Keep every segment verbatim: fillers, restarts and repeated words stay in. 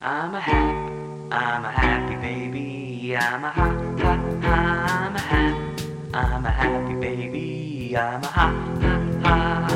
I'm a happy, I'm a happy baby. I'm a ha ha ha. I'm a happy, I'm a happy baby. I'm a ha ha ha.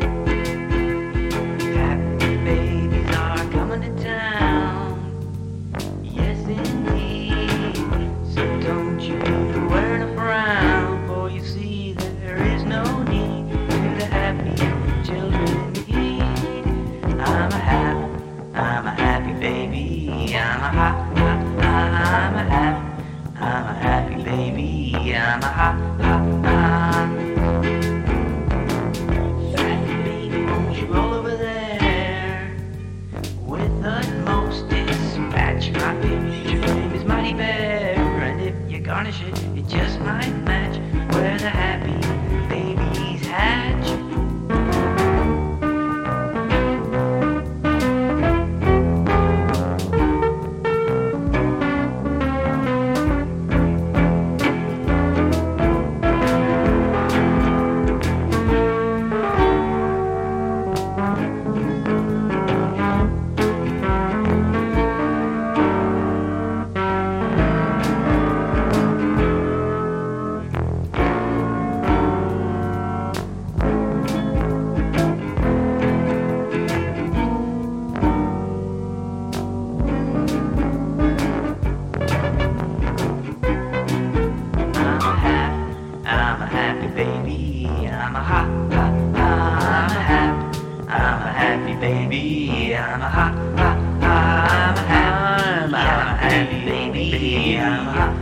Happy babies are coming to town. Yes indeed. So don't you be wearing a frown, for you see there is no need to the happy children need. I'm a happy, I'm a happy baby. I'm a ha ha ha. I'm a happy, I'm a happy baby. I'm a ha ha ha. Happy baby, won't you roll over there with utmost dispatch? My picture name is Mighty Bear, and if you garnish it, it just might match where the happy babies hatch. I'm a happy baby. I'm a ha ha ha. I'm a happy, I'm a happy baby. I'm a ha ha ha. I'm a happy, I'm a happy baby. I'm a ha